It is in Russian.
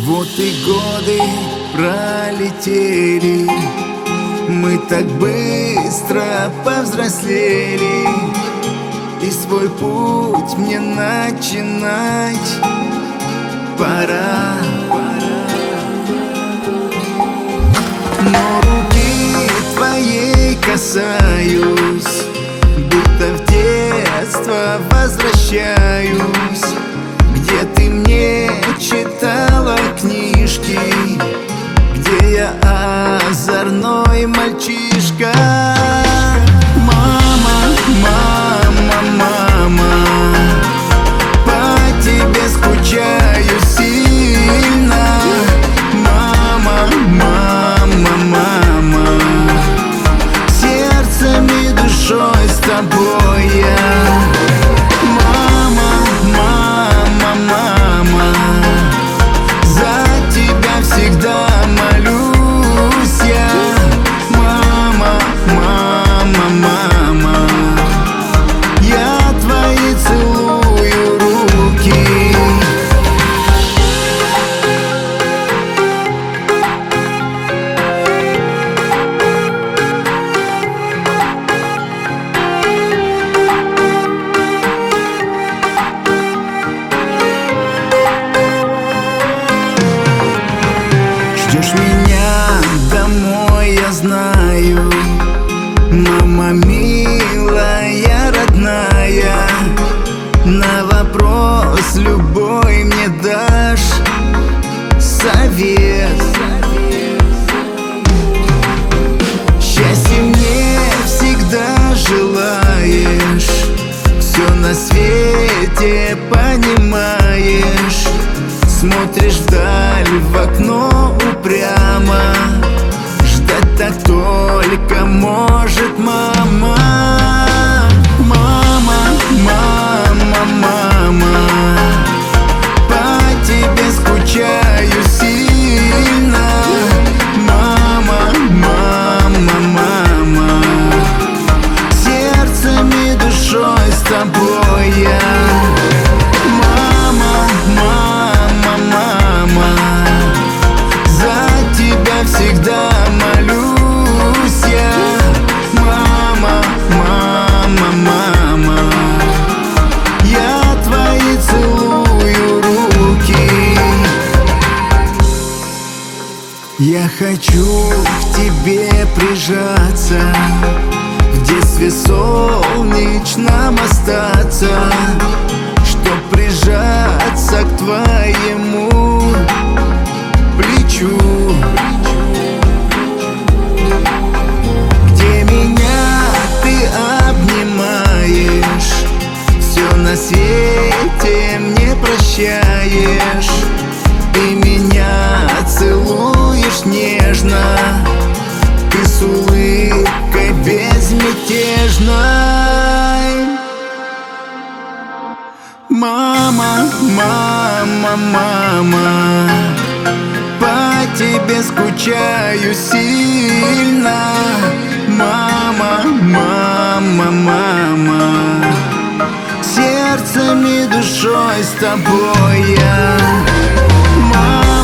Вот и годы пролетели, мы так быстро повзрослели, и свой путь мне начинать пора. Но руки твоей касаюсь, будто в детство возвращаюсь, где ты мне читала книжки, где я озорной мальчишка. Мама, мама, мама, по тебе скучаю сильно. Мама, мама, мама, сердцем и душой с тобой я. Мама, мама, мама, за тебя всегда молюсь я. Мама, мама, мама, я твои целую руки. Ждешь меня домой, я знаю, мама милая, родная. На вопрос любой мне дашь совет. Счастье мне всегда желаешь, все на свете понимаешь. Смотришь вдаль в окно упрямо, ждать так только может мама. Мама, мама, мама, по тебе скучаю сильно. Мама, мама, мама, сердцем и душой с тобой я. Мама, мама, мама, за тебя всегда молюсь я. Мама, мама, мама, я твои целую руки. Я хочу к тебе прижаться, в детстве солнечном остаться, чтоб прижаться к твоему плечу, где меня ты обнимаешь, все на свете мне прощаешь, и меня целуешь нежно, ты с улыбкой безмятежной. Мама, мама, мама, по тебе скучаю сильно. Мама, мама, мама, сердцем и душой с тобой я. Мама,